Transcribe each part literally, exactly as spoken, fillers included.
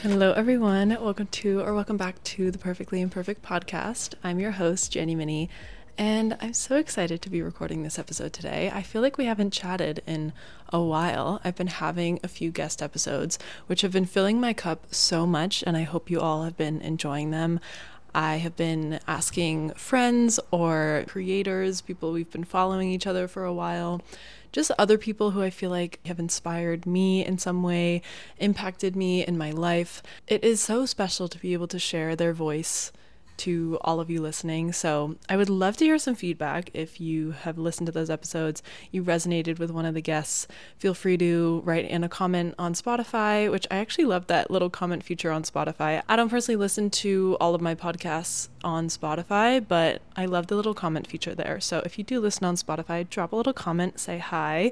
Hello, everyone. Welcome to, or welcome back to the Perfectly Imperfect podcast. I'm your host, Jenny Minnie, and I'm so excited to be recording this episode today. I feel like we haven't chatted in a while. I've been having a few guest episodes, which have been filling my cup so much, and I hope you all have been enjoying them. I have been asking friends or creators, people we've been following each other for a while, just other people who I feel like have inspired me in some way, impacted me in my life. It is so special to be able to share their voice to all of you listening. So I would love to hear some feedback. If you have listened to those episodes, you resonated with one of the guests, feel free to write in a comment on Spotify, which I actually love that little comment feature on Spotify. I don't personally listen to all of my podcasts on Spotify, but I love the little comment feature there. So if you do listen on Spotify, drop a little comment, say hi.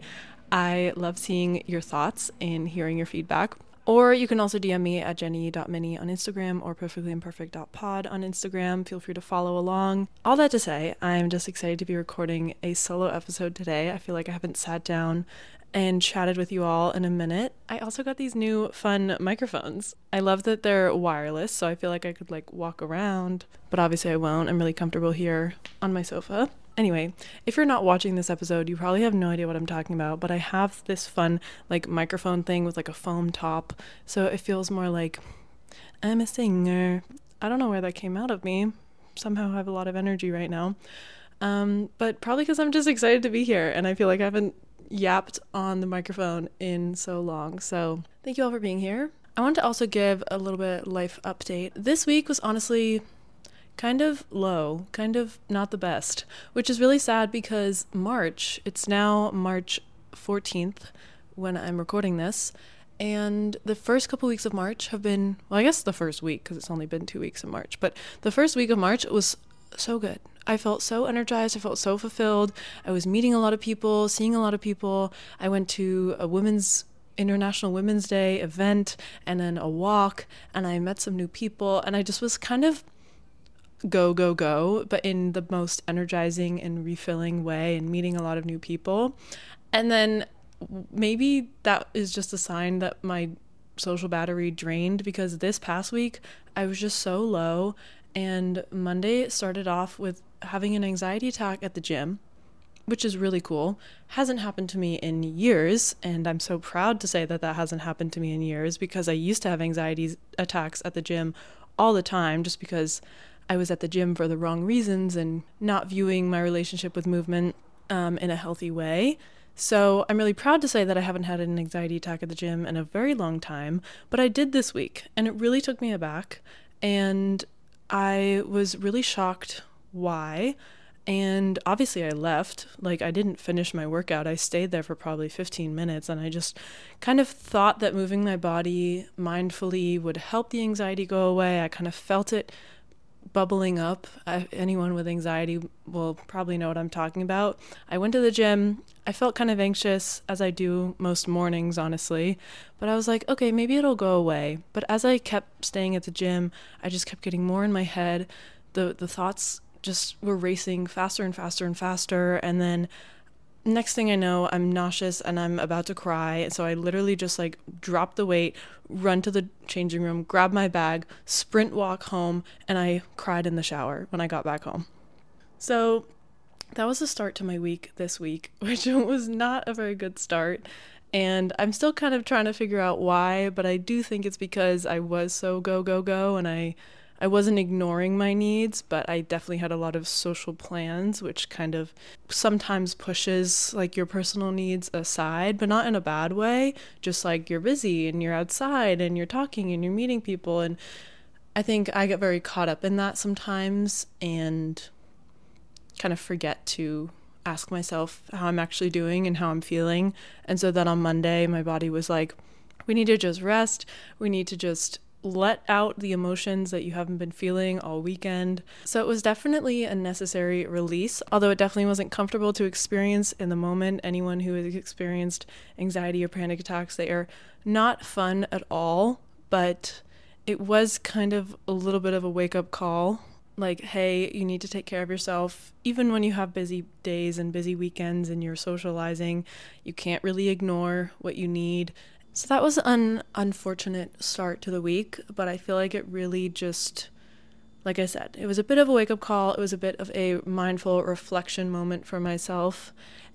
I love seeing your thoughts and hearing your feedback. Or you can also D M me at jenny dot minnie on Instagram or perfectly imperfect dot pod on Instagram. Feel free to follow along. All that to say, I'm just excited to be recording a solo episode today. I feel like I haven't sat down and chatted with you all in a minute. I also got these new fun microphones. I love that they're wireless, so I feel like I could like walk around, but obviously I won't. I'm really comfortable here on my sofa. Anyway, if you're not watching this episode, you probably have no idea what I'm talking about, but I have this fun like microphone thing with like a foam top, so it feels more like I'm a singer. I don't know where that came out of me. Somehow I have a lot of energy right now. Um, but probably because I'm just excited to be here, and I feel like I haven't yapped on the microphone in so long. So thank you all for being here. I want to also give a little bit life update. This week was honestly kind of low, kind of not the best, which is really sad because March, it's now March fourteenth when I'm recording this, and the first couple weeks of March have been, well, I guess the first week because it's only been two weeks in March, but the first week of March was so good. I felt so energized. I felt so fulfilled. I was meeting a lot of people, seeing a lot of people. I went to a women's International Women's Day event and then a walk, and I met some new people, and I just was kind of go, go, go, but in the most energizing and refilling way, and meeting a lot of new people. And then maybe that is just a sign that my social battery drained, because this past week I was just so low. And Monday started off with having an anxiety attack at the gym, which is really cool. Hasn't happened to me in years, and I'm so proud to say that that hasn't happened to me in years, because I used to have anxiety attacks at the gym all the time, just because I was at the gym for the wrong reasons and not viewing my relationship with movement um, in a healthy way. So I'm really proud to say that I haven't had an anxiety attack at the gym in a very long time, but I did this week, and it really took me aback, and I was really shocked why. And obviously I left, like I didn't finish my workout. I stayed there for probably fifteen minutes, and I just kind of thought that moving my body mindfully would help the anxiety go away. I kind of felt it bubbling up. I, anyone with anxiety will probably know what I'm talking about. I went to the gym. I felt kind of anxious, as I do most mornings, honestly, but I was like, okay, maybe it'll go away. But as I kept staying at the gym, I just kept getting more in my head. The the thoughts just were racing faster and faster and faster, and then next thing I know, I'm nauseous and I'm about to cry. So I literally just like drop the weight, run to the changing room, grab my bag, sprint walk home, and I cried in the shower when I got back home. So that was the start to my week this week, which was not a very good start. And I'm still kind of trying to figure out why, but I do think it's because I was so go, go, go, and I I wasn't ignoring my needs, but I definitely had a lot of social plans, which kind of sometimes pushes like your personal needs aside, but not in a bad way. Just like you're busy and you're outside and you're talking and you're meeting people. And I think I get very caught up in that sometimes and kind of forget to ask myself how I'm actually doing and how I'm feeling. And so then on Monday, my body was like, we need to just rest. We need to just let out the emotions that you haven't been feeling all weekend. So it was definitely a necessary release, although it definitely wasn't comfortable to experience in the moment. Anyone who has experienced anxiety or panic attacks, they are not fun at all, but it was kind of a little bit of a wake-up call. Like, hey, you need to take care of yourself. Even when you have busy days and busy weekends and you're socializing, you can't really ignore what you need. So that was an unfortunate start to the week, but I feel like it really just, like I said, it was a bit of a wake-up call. It was a bit of a mindful reflection moment for myself,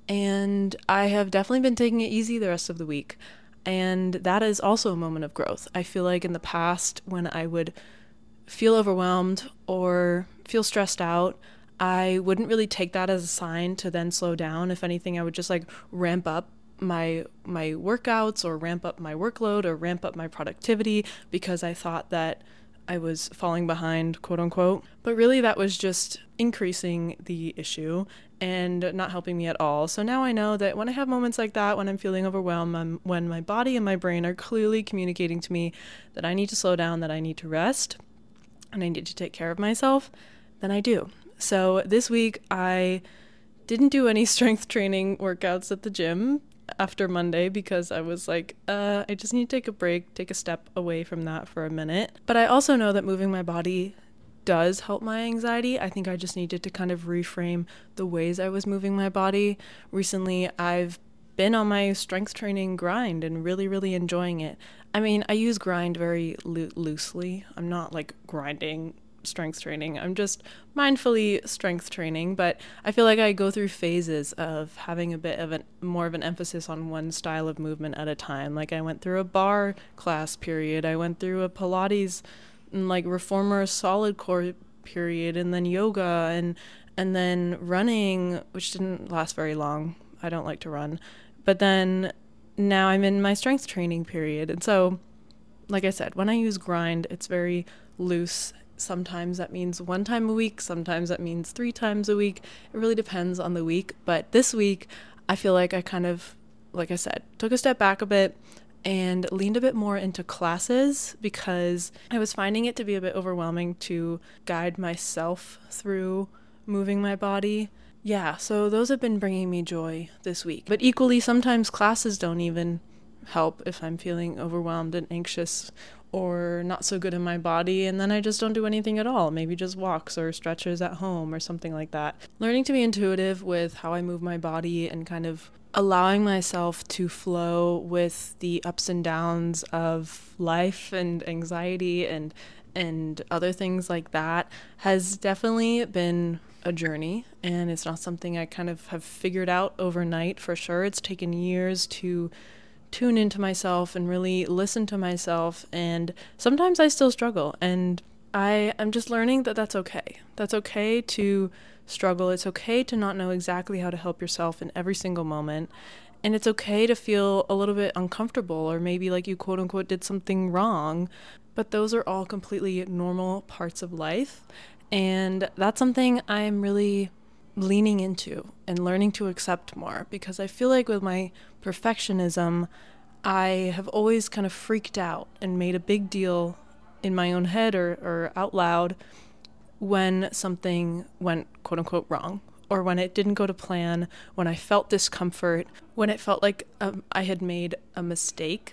and I have definitely been taking it easy the rest of the week, and that is also a moment of growth. I feel like in the past, when I would feel overwhelmed or feel stressed out, I wouldn't really take that as a sign to then slow down. If anything, I would just like ramp up my my workouts or ramp up my workload or ramp up my productivity because I thought that I was falling behind, quote unquote. But really that was just increasing the issue and not helping me at all. So now I know that when I have moments like that, when I'm feeling overwhelmed, I'm, when my body and my brain are clearly communicating to me that I need to slow down, that I need to rest, and I need to take care of myself, then I do. So this week I didn't do any strength training workouts at the gym after Monday because I was like, uh, I just need to take a break, take a step away from that for a minute. But I also know that moving my body does help my anxiety. I think I just needed to kind of reframe the ways I was moving my body. Recently, I've been on my strength training grind and really, really enjoying it. I mean, I use grind very lo- loosely. I'm not like grinding strength training. I'm just mindfully strength training, but I feel like I go through phases of having a bit of an more of an emphasis on one style of movement at a time. Like I went through a bar class period, I went through a Pilates and like reformer solid core period, and then yoga and and then running, which didn't last very long. I don't like to run. But then now I'm in my strength training period. And so, like I said, when I use grind, it's very loose. Sometimes that means one time a week. Sometimes that means three times a week. It really depends on the week. But this week, I feel like I kind of, like I said, took a step back a bit and leaned a bit more into classes because I was finding it to be a bit overwhelming to guide myself through moving my body. Yeah, so those have been bringing me joy this week. But equally, sometimes classes don't even help if I'm feeling overwhelmed and anxious or not so good in my body, and then I just don't do anything at all. Maybe just walks or stretches at home or something like that. Learning to be intuitive with how I move my body and kind of allowing myself to flow with the ups and downs of life and anxiety and and other things like that has definitely been a journey, and it's not something I kind of have figured out overnight for sure. It's taken years to tune into myself and really listen to myself, and sometimes I still struggle, and I am just learning that that's okay. That's okay to struggle. It's okay to not know exactly how to help yourself in every single moment, and it's okay to feel a little bit uncomfortable or maybe like you quote unquote did something wrong, but those are all completely normal parts of life, and that's something I'm really leaning into and learning to accept more, because I feel like with my perfectionism, I have always kind of freaked out and made a big deal in my own head or, or out loud when something went quote unquote wrong, or when it didn't go to plan, when I felt discomfort, when it felt like um, I had made a mistake.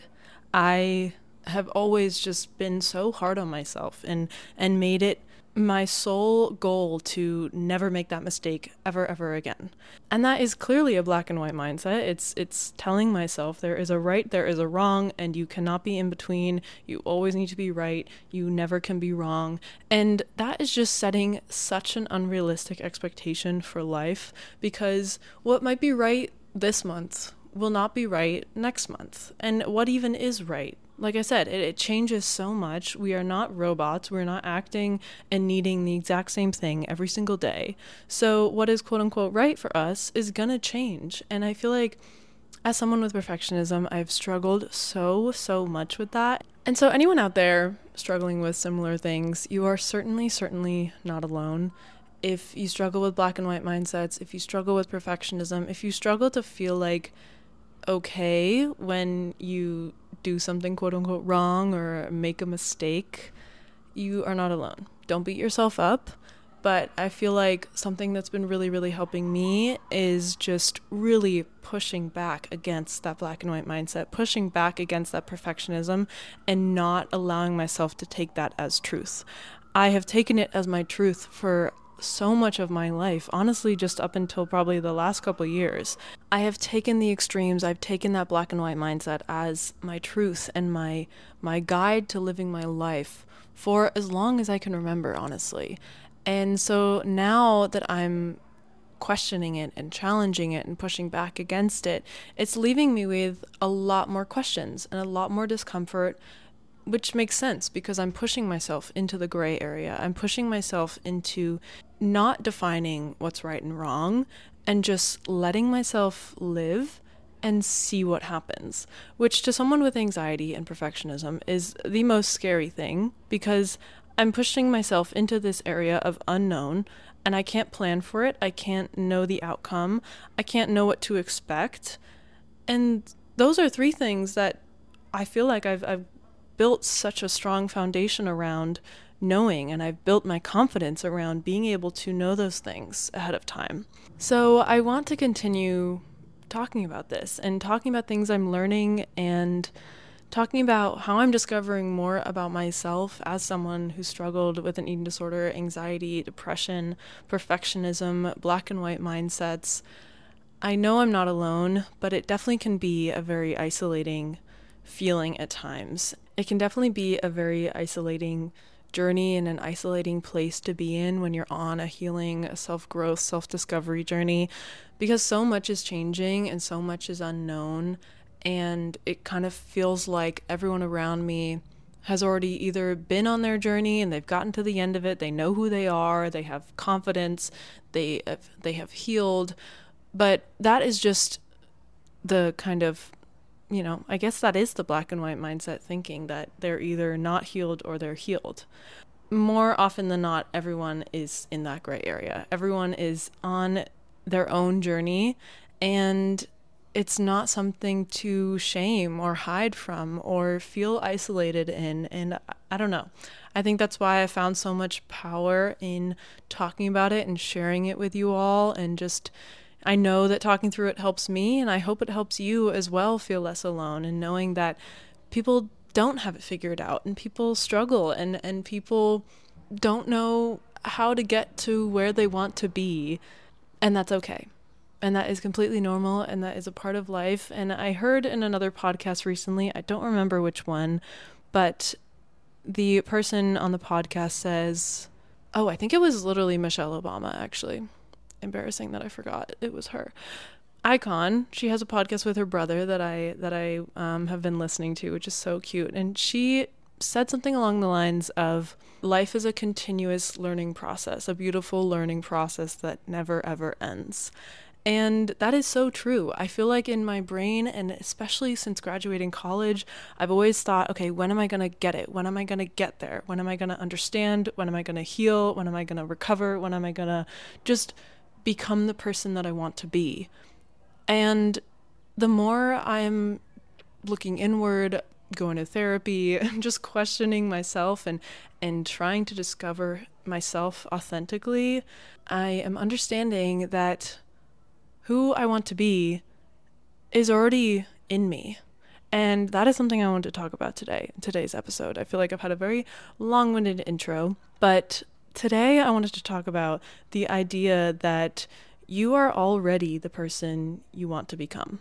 I have always just been so hard on myself and, and made it my sole goal to never make that mistake ever, ever again. And that is clearly a black and white mindset. It's it's telling myself there is a right, there is a wrong, and you cannot be in between. You always need to be right. You never can be wrong. And that is just setting such an unrealistic expectation for life, because what might be right this month will not be right next month. And what even is right? Like I said, it, it changes so much. We are not robots. We're not acting and needing the exact same thing every single day. So what is quote unquote right for us is gonna change. And I feel like as someone with perfectionism, I've struggled so, so much with that. And so anyone out there struggling with similar things, you are certainly, certainly not alone. If you struggle with black and white mindsets, if you struggle with perfectionism, if you struggle to feel like okay when you do something quote unquote wrong or make a mistake, you are not alone. Don't beat yourself up. But I feel like something that's been really, really helping me is just really pushing back against that black and white mindset, pushing back against that perfectionism, and not allowing myself to take that as truth. I have taken it as my truth for so much of my life, honestly, just up until probably the last couple of years. I have taken the extremes. I've taken that black and white mindset as my truth and my my guide to living my life for as long as I can remember, honestly. And so now that I'm questioning it and challenging it and pushing back against it, it's leaving me with a lot more questions and a lot more discomfort, which makes sense because I'm pushing myself into the gray area. I'm pushing myself into not defining what's right and wrong and just letting myself live and see what happens, which to someone with anxiety and perfectionism is the most scary thing because I'm pushing myself into this area of unknown and I can't plan for it. I can't know the outcome. I can't know what to expect. And those are three things that I feel like I've, I've built such a strong foundation around knowing, and I've built my confidence around being able to know those things ahead of time. So I want to continue talking about this and talking about things I'm learning and talking about how I'm discovering more about myself as someone who struggled with an eating disorder, anxiety, depression, perfectionism, black and white mindsets. I know I'm not alone, but it definitely can be a very isolating feeling at times. It can definitely be a very isolating journey and an isolating place to be in when you're on a healing, a self-growth, self-discovery journey, because so much is changing and so much is unknown. And it kind of feels like everyone around me has already either been on their journey and they've gotten to the end of it. They know who they are. They have confidence. They have, they have healed. But that is just the kind of, you know, I guess that is the black and white mindset thinking that they're either not healed or they're healed. More often than not, everyone is in that gray area. Everyone is on their own journey, and it's not something to shame or hide from or feel isolated in. And I don't know. I think that's why I found so much power in talking about it and sharing it with you all. And just, I know that talking through it helps me, and I hope it helps you as well feel less alone, and knowing that people don't have it figured out and people struggle and, and people don't know how to get to where they want to be. And that's okay. And that is completely normal, and that is a part of life. And I heard in another podcast recently, I don't remember which one, but the person on the podcast says, oh, I think it was literally Michelle Obama, actually. Embarrassing that I forgot. It was her. Icon. She has a podcast with her brother that I that I um, have been listening to, which is so cute. And she said something along the lines of, life is a continuous learning process, a beautiful learning process that never, ever ends. And that is so true. I feel like in my brain, and especially since graduating college, I've always thought, okay, when am I going to get it? When am I going to get there? When am I going to understand? When am I going to heal? When am I going to recover? When am I going to just become the person that I want to be? And the more I'm looking inward, going to therapy, just questioning myself and, and trying to discover myself authentically, I am understanding that who I want to be is already in me. And that is something I wanted to talk about today, in today's episode. I feel like I've had a very long-winded intro, but today I wanted to talk about the idea that you are already the person you want to become.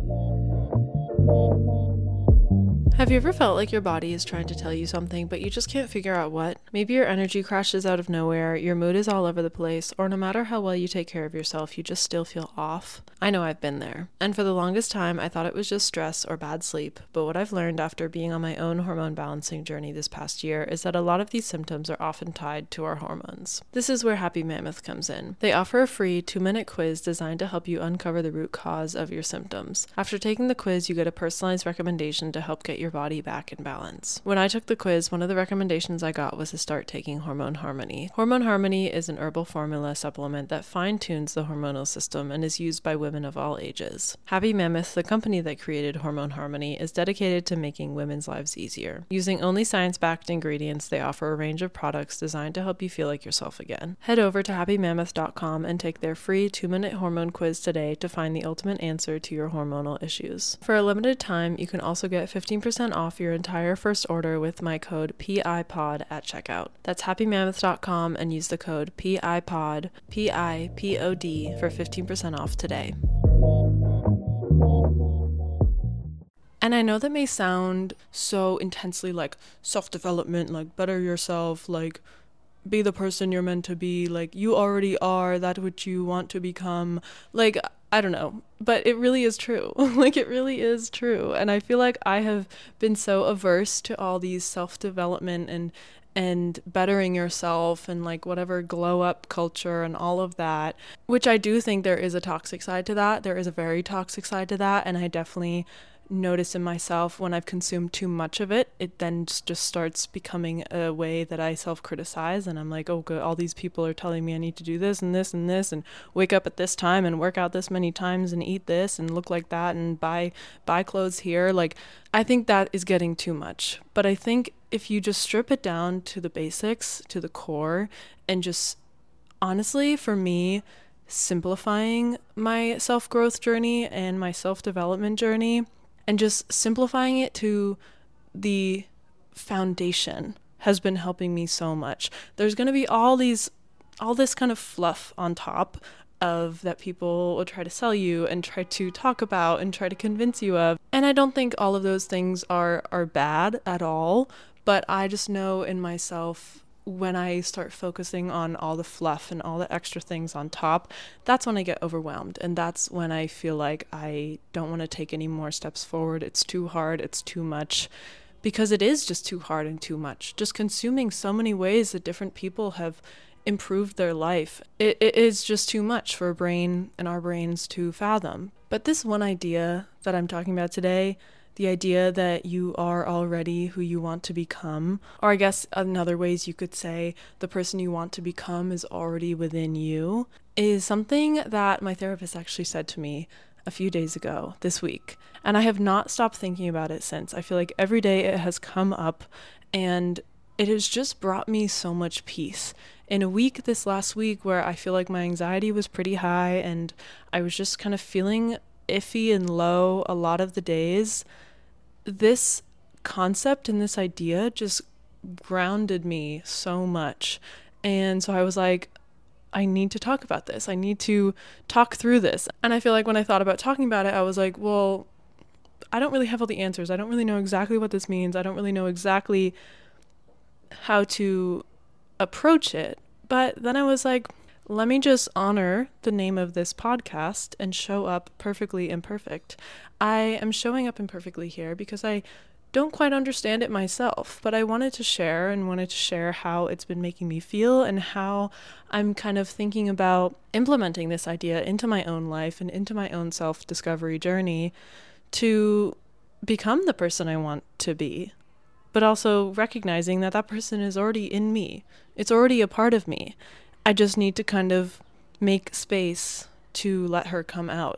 Have you ever felt like your body is trying to tell you something, but you just can't figure out what? Maybe your energy crashes out of nowhere, your mood is all over the place, or no matter how well you take care of yourself, you just still feel off. I know I've been there. And for the longest time, I thought it was just stress or bad sleep, but what I've learned after being on my own hormone balancing journey this past year is that a lot of these symptoms are often tied to our hormones. This is where Happy Mammoth comes in. They offer a free two-minute quiz designed to help you uncover the root cause of your symptoms. After taking the quiz, you get a personalized recommendation to help get your body back in balance. When I took the quiz, one of the recommendations I got was to start taking Hormone Harmony. Hormone Harmony is an herbal formula supplement that fine-tunes the hormonal system and is used by women of all ages. Happy Mammoth, the company that created Hormone Harmony, is dedicated to making women's lives easier. Using only science-backed ingredients, they offer a range of products designed to help you feel like yourself again. Head over to happy mammoth dot com and take their free two-minute hormone quiz today to find the ultimate answer to your hormonal issues. For a limited time, you can also get fifteen percent off your entire first order with my code P I P O D at checkout. checkout. That's happy mammoth dot com and use the code P I P O D, P I P O D for fifteen percent off today. And I know that may sound so intensely like self-development, like better yourself, like be the person you're meant to be, like you already are that which you want to become, like I don't know, but it really is true. Like it really is true. And I feel like I have been so averse to all these self-development and and bettering yourself and like whatever glow up culture and all of that, which I do think there is a toxic side to that. There is a very toxic side to that, and I definitely notice in myself when I've consumed too much of it, it then just starts becoming a way that I self-criticize, and I'm like, oh good, all these people are telling me I need to do this and this and this and wake up at this time and work out this many times and eat this and look like that and buy buy clothes here. Like I think that is getting too much. But I think if you just strip it down to the basics, to the core, and just honestly for me simplifying my self-growth journey and my self-development journey and just simplifying it to the foundation has been helping me so much. There's going to be all these, all this kind of fluff on top of that people will try to sell you and try to talk about and try to convince you of. And I don't think all of those things are, are bad at all, but I just know in myself when I start focusing on all the fluff and all the extra things on top, that's when I get overwhelmed. And that's when I feel like I don't want to take any more steps forward. It's too hard. It's too much, because it is just too hard and too much. Just consuming so many ways that different people have improved their life. It, it is just too much for a brain and our brains to fathom. But this one idea that I'm talking about today, the idea that you are already who you want to become, or I guess in other ways you could say the person you want to become is already within you, is something that my therapist actually said to me a few days ago this week. And I have not stopped thinking about it since. I feel like every day it has come up and it has just brought me so much peace. In a week this last week where I feel like my anxiety was pretty high and I was just kind of feeling iffy and low a lot of the days, this concept and this idea just grounded me so much. And so I was like, I need to talk about this. I need to talk through this. And I feel like when I thought about talking about it, I was like, well, I don't really have all the answers. I don't really know exactly what this means. I don't really know exactly how to approach it. But then I was like, let me just honor the name of this podcast and show up perfectly imperfect. I am showing up imperfectly here because I don't quite understand it myself, but I wanted to share and wanted to share how it's been making me feel and how I'm kind of thinking about implementing this idea into my own life and into my own self-discovery journey to become the person I want to be, but also recognizing that that person is already in me. It's already a part of me. I just need to kind of make space to let her come out.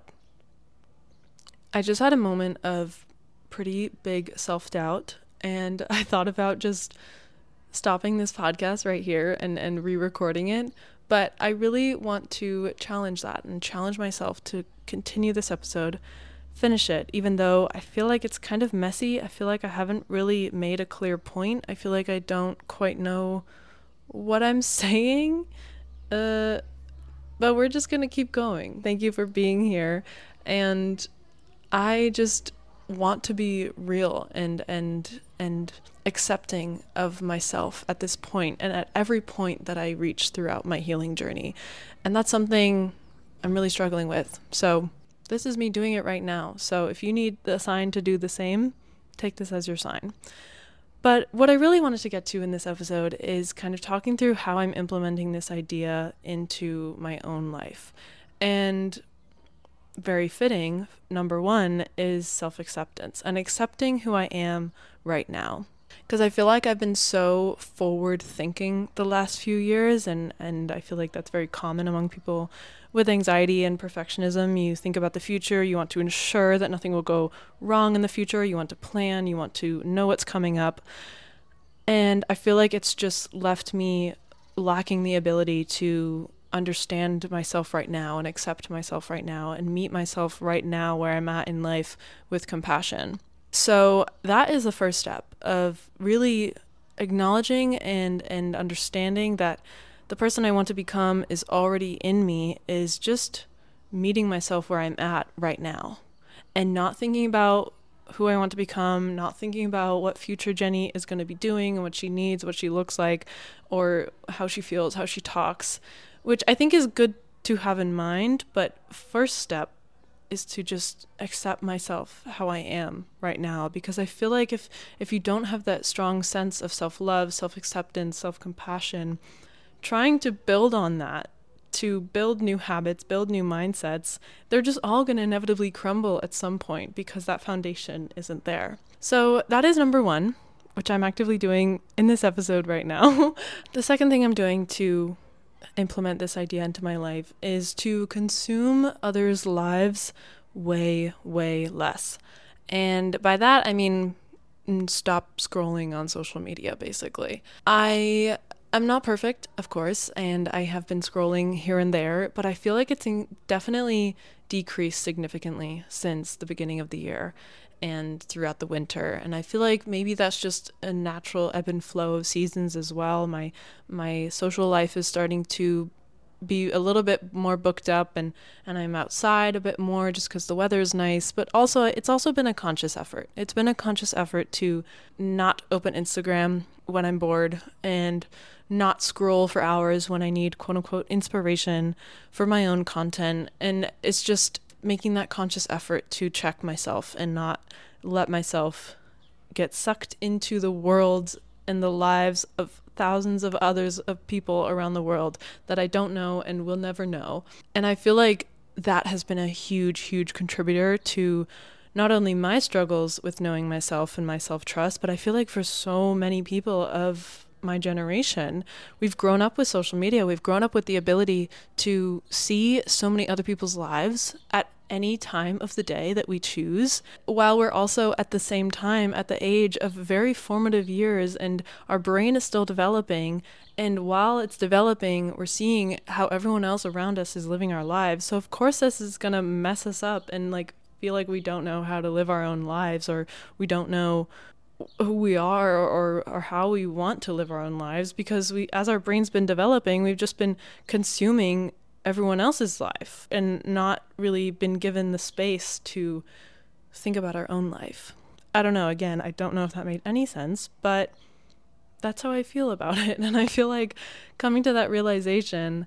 I just had a moment of pretty big self-doubt, and I thought about just stopping this podcast right here and, and re-recording it, but I really want to challenge that and challenge myself to continue this episode, finish it, even though I feel like it's kind of messy. I feel like I haven't really made a clear point. I feel like I don't quite know what I'm saying. Uh, but we're just gonna keep going. Thank you for being here. And I just want to be real and and and accepting of myself at this point and at every point that I reach throughout my healing journey. And that's something I'm really struggling with. So this is me doing it right now. So if you need the sign to do the same, take this as your sign. But what I really wanted to get to in this episode is kind of talking through how I'm implementing this idea into my own life. And very fitting, number one is self-acceptance and accepting who I am right now. Because I feel like I've been so forward thinking the last few years, and, and I feel like that's very common among people with anxiety and perfectionism. You think about the future, you want to ensure that nothing will go wrong in the future, you want to plan, you want to know what's coming up. And I feel like it's just left me lacking the ability to understand myself right now and accept myself right now and meet myself right now where I'm at in life with compassion. So that is the first step of really acknowledging and and understanding that the person I want to become is already in me is just meeting myself where I'm at right now and not thinking about who I want to become, not thinking about what future Jenny is going to be doing and what she needs, what she looks like, or how she feels, how she talks, which I think is good to have in mind. But first step is to just accept myself how I am right now, because I feel like if if you don't have that strong sense of self-love, self-acceptance, self-compassion, trying to build on that, to build new habits, build new mindsets, they're just all going to inevitably crumble at some point because that foundation isn't there. So that is number one, which I'm actively doing in this episode right now. The second thing I'm doing to implement this idea into my life is to consume others' lives way, way less. And by that, I mean stop scrolling on social media, basically. I I'm not perfect, of course, and I have been scrolling here and there, but I feel like it's in- definitely decreased significantly since the beginning of the year and throughout the winter. And I feel like maybe that's just a natural ebb and flow of seasons as well. My my social life is starting to be a little bit more booked up, and and I'm outside a bit more just because the weather is nice, but also it's also been a conscious effort. It's been a conscious effort to not open Instagram when I'm bored and not scroll for hours when I need quote unquote inspiration for my own content. And it's just making that conscious effort to check myself and not let myself get sucked into the world and the lives of thousands of others of people around the world that I don't know and will never know. And I feel like that has been a huge, huge contributor to not only my struggles with knowing myself and my self-trust, but I feel like for so many people of my generation, we've grown up with social media. We've grown up with the ability to see so many other people's lives at any time of the day that we choose, while we're also at the same time at the age of very formative years, and our brain is still developing. And while it's developing, we're seeing how everyone else around us is living our lives. So of course this is going to mess us up and like feel like we don't know how to live our own lives, or we don't know who we are, or or how we want to live our own lives, because we, as our brain's been developing, we've just been consuming everyone else's life and not really been given the space to think about our own life. I don't know, again, I don't know if that made any sense, but that's how I feel about it. And I feel like coming to that realization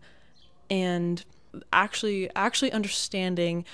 and actually actually understanding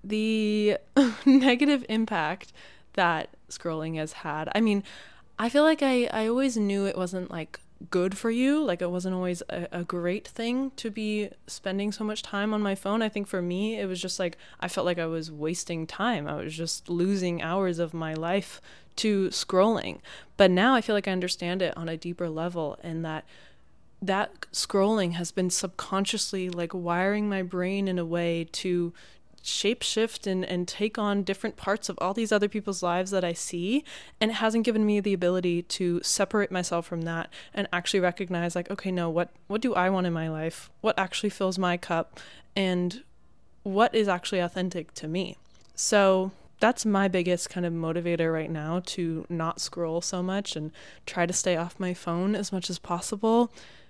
the negative impact that scrolling has had. I mean, I feel like I, I always knew it wasn't like good for you. Like it wasn't always a, a great thing to be spending so much time on my phone. I think for me, it was just like, I felt like I was wasting time. I was just losing hours of my life to scrolling. But now I feel like I understand it on a deeper level, and that that scrolling has been subconsciously like wiring my brain in a way to shape shift and, and take on different parts of all these other people's lives that I see. And it hasn't given me the ability to separate myself from that and actually recognize like, okay, no, what, what do I want in my life? What actually fills my cup? And what is actually authentic to me? So that's my biggest kind of motivator right now, to not scroll so much and try to stay off my phone as much as possible,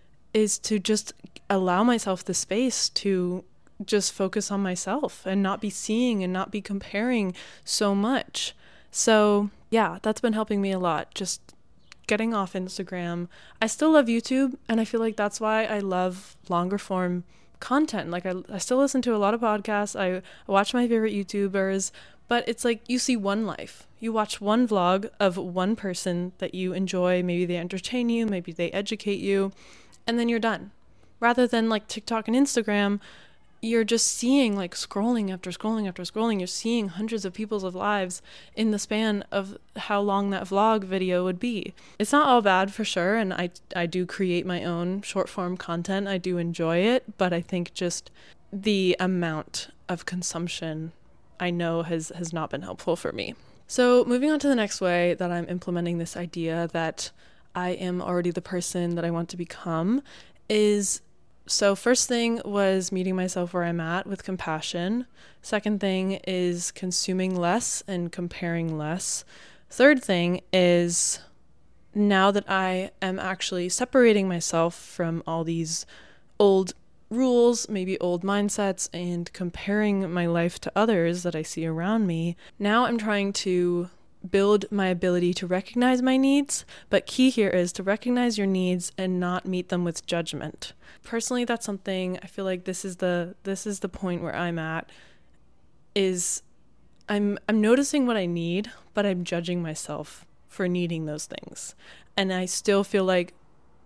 is to just allow myself the space to just focus on myself and not be seeing and not be comparing so much. So yeah, that's been helping me a lot, just getting off Instagram. I still love YouTube, and I feel like that's why I love longer form content. Like I, I still listen to a lot of podcasts. I watch my favorite YouTubers, but it's like you see one life. You watch one vlog of one person that you enjoy. Maybe they entertain you, maybe they educate you, and then you're done. Rather than like TikTok and Instagram, you're just seeing like scrolling after scrolling after scrolling. You're seeing hundreds of people's lives in the span of how long that vlog video would be. It's not all bad for sure. And I, I do create my own short form content. I do enjoy it, but I think just the amount of consumption I know has, has not been helpful for me. So moving on to the next way that I'm implementing this idea that I am already the person that I want to become is, so first thing was meeting myself where I'm at with compassion. Second thing is consuming less and comparing less. Third thing is now that I am actually separating myself from all these old rules, maybe old mindsets, and comparing my life to others that I see around me, now I'm trying to build my ability to recognize my needs, but key here is to recognize your needs and not meet them with judgment. Personally, that's something I feel like this is the this is the point where I'm at, is I'm I'm noticing what I need, but I'm judging myself for needing those things. And I still feel like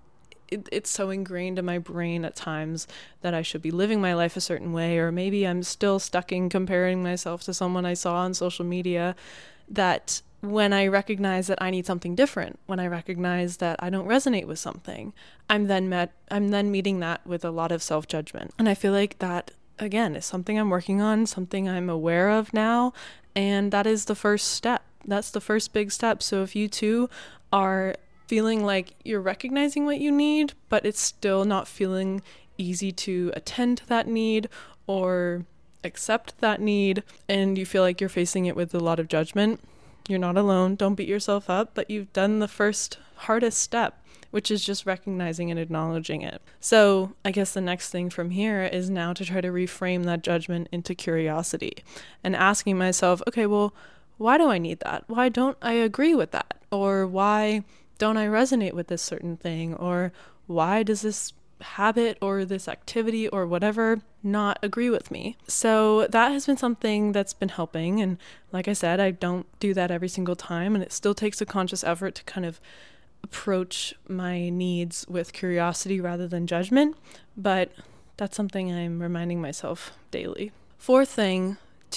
it, it's so ingrained in my brain at times that I should be living my life a certain way, or maybe I'm still stuck in comparing myself to someone I saw on social media, that when I recognize that I need something different, when I recognize that I don't resonate with something, I'm then met I'm then meeting that with a lot of self-judgment. And I feel like that, again, is something I'm working on, something I'm aware of now, and that is the first step. That's the first big step. So if you too are feeling like you're recognizing what you need, but it's still not feeling easy to attend to that need or accept that need, and you feel like you're facing it with a lot of judgment, you're not alone. Don't beat yourself up, but you've done the first hardest step, which is just recognizing and acknowledging it. So I guess the next thing from here is now to try to reframe that judgment into curiosity and asking myself, okay, well, why do I need that? Why don't I agree with that? Or why don't I resonate with this certain thing? Or why does this habit or this activity or whatever not agree with me? So that has been something that's been helping. And like I said, I don't do that every single time, and it still takes a conscious effort to kind of approach my needs with curiosity rather than judgment, but that's something I'm reminding myself daily. Fourth thing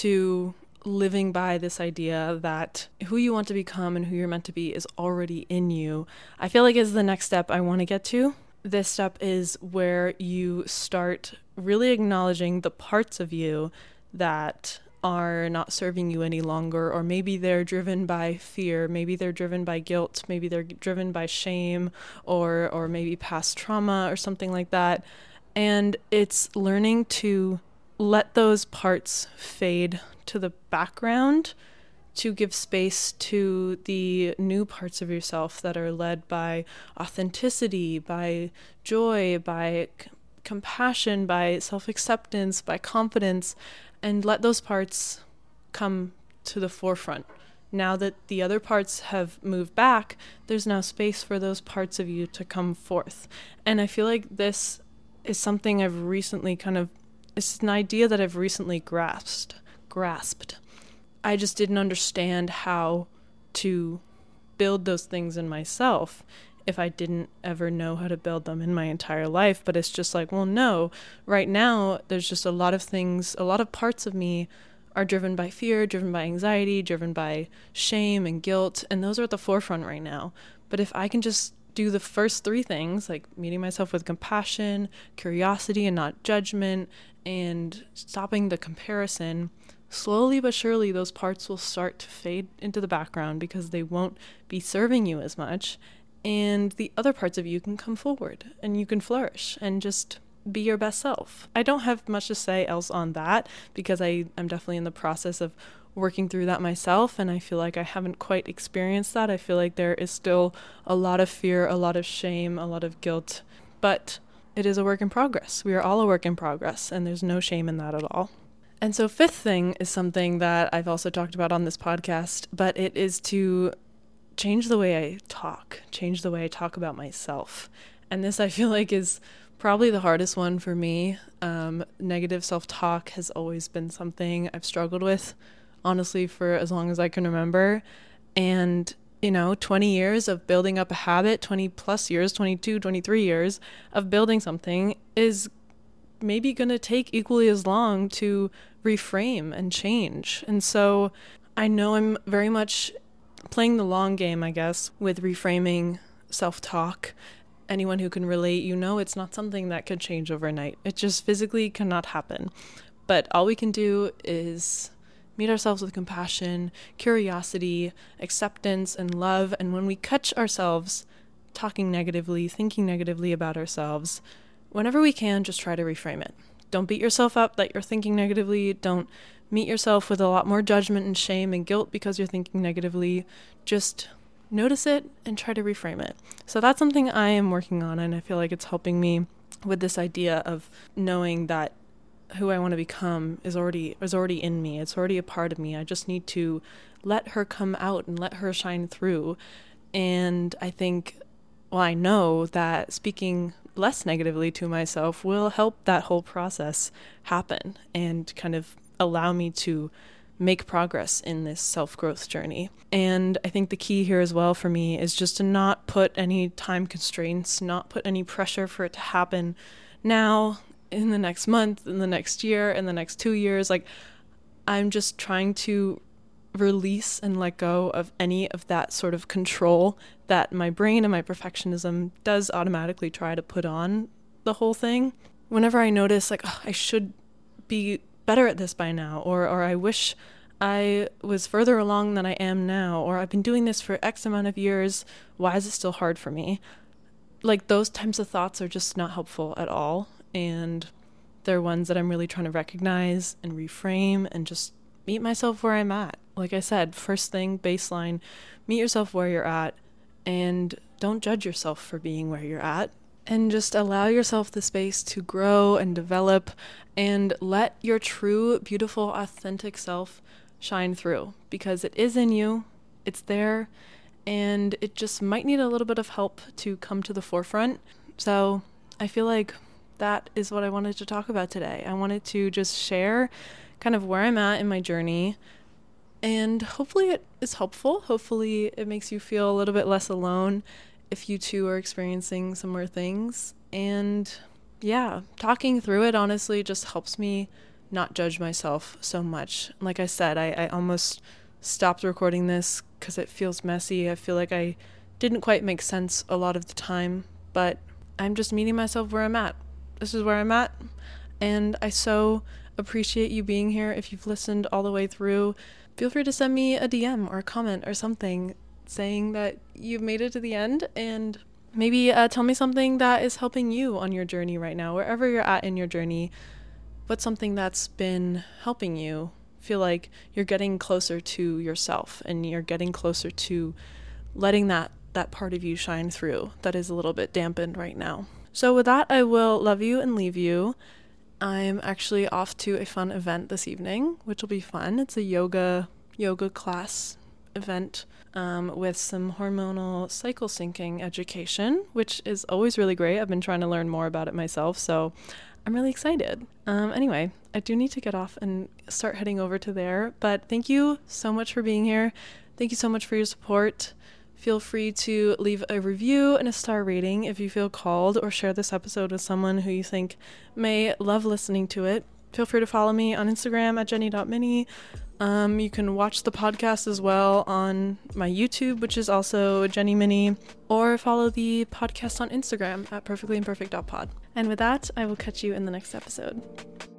to living by this idea that who you want to become and who you're meant to be is already in you, I feel like is the next step I want to get to. This step is where you start really acknowledging the parts of you that are not serving you any longer, or maybe they're driven by fear, maybe they're driven by guilt, maybe they're driven by shame, or or maybe past trauma or something like that. And it's learning to let those parts fade to the background to give space to the new parts of yourself that are led by authenticity, by joy, by c- compassion, by self-acceptance, by confidence, and let those parts come to the forefront. Now that the other parts have moved back, there's now space for those parts of you to come forth. And I feel like this is something I've recently kind of, it's an idea that I've recently grasped, grasped. I just didn't understand how to build those things in myself if I didn't ever know how to build them in my entire life. But it's just like, well, no, right now there's just a lot of things, a lot of parts of me are driven by fear, driven by anxiety, driven by shame and guilt, and those are at the forefront right now. But if I can just do the first three things, like meeting myself with compassion, curiosity and not judgment, and stopping the comparison, slowly but surely those parts will start to fade into the background because they won't be serving you as much, and the other parts of you can come forward and you can flourish and just be your best self. I don't have much to say else on that because I am definitely in the process of working through that myself, and I feel like I haven't quite experienced that. I feel like there is still a lot of fear, a lot of shame, a lot of guilt, but it is a work in progress. We are all a work in progress, and there's no shame in that at all. And so fifth thing is something that I've also talked about on this podcast, but it is to change the way I talk, change the way I talk about myself. And this I feel like is probably the hardest one for me. Um, negative self-talk has always been something I've struggled with, honestly, for as long as I can remember. And, you know, twenty years of building up a habit, twenty plus years, twenty-two, twenty-three years of building something is maybe going to take equally as long to reframe and change. And so I know I'm very much playing the long game, I guess, with reframing self-talk. Anyone who can relate, you know, it's not something that could change overnight. It just physically cannot happen. But all we can do is meet ourselves with compassion, curiosity, acceptance, and love. And when we catch ourselves talking negatively, thinking negatively about ourselves, whenever we can, just try to reframe it. Don't beat yourself up that you're thinking negatively. Don't meet yourself with a lot more judgment and shame and guilt because you're thinking negatively. Just notice it and try to reframe it. So that's something I am working on, and I feel like it's helping me with this idea of knowing that who I want to become is already is already in me. It's already a part of me. I just need to let her come out and let her shine through. And I think, well, I know that speaking less negatively to myself will help that whole process happen and kind of allow me to make progress in this self-growth journey. And I think the key here as well for me is just to not put any time constraints, not put any pressure for it to happen now, in the next month, in the next year, in the next two years. Like, I'm just trying to release and let go of any of that sort of control that my brain and my perfectionism does automatically try to put on the whole thing. Whenever I notice like, oh, I should be better at this by now, or or I wish I was further along than I am now, or I've been doing this for X amount of years, why is it still hard for me? Like, those types of thoughts are just not helpful at all, and they're ones that I'm really trying to recognize and reframe and just meet myself where I'm at. Like I said, first thing, baseline, meet yourself where you're at, and don't judge yourself for being where you're at. And just allow yourself the space to grow and develop and let your true, beautiful, authentic self shine through, because it is in you, it's there, and it just might need a little bit of help to come to the forefront. So I feel like that is what I wanted to talk about today. I wanted to just share kind of where I'm at in my journey, and hopefully it is helpful. Hopefully it makes you feel a little bit less alone if you too are experiencing similar things. And yeah, talking through it honestly just helps me not judge myself so much. Like I said, I, I almost stopped recording this because it feels messy. I feel like I didn't quite make sense a lot of the time, but I'm just meeting myself where I'm at. This is where I'm at, and I so appreciate you being here. If you've listened all the way through, feel free to send me a D M or a comment or something saying that you've made it to the end, and maybe uh, tell me something that is helping you on your journey right now, wherever you're at in your journey. What's something that's been helping you feel like you're getting closer to yourself and you're getting closer to letting that that part of you shine through that is a little bit dampened right now. So with that, I will love you and leave you. I'm actually off to a fun event this evening, which will be fun. It's a yoga yoga class event um, with some hormonal cycle syncing education, which is always really great. I've been trying to learn more about it myself, so I'm really excited. Um, anyway, I do need to get off and start heading over to there, but thank you so much for being here. Thank you so much for your support. Feel free to leave a review and a star rating if you feel called, or share this episode with someone who you think may love listening to it. Feel free to follow me on Instagram at jenny dot mini. Um, you can watch the podcast as well on my YouTube, which is also Jenny Mini, or follow the podcast on Instagram at perfectly imperfect dot pod. And with that, I will catch you in the next episode.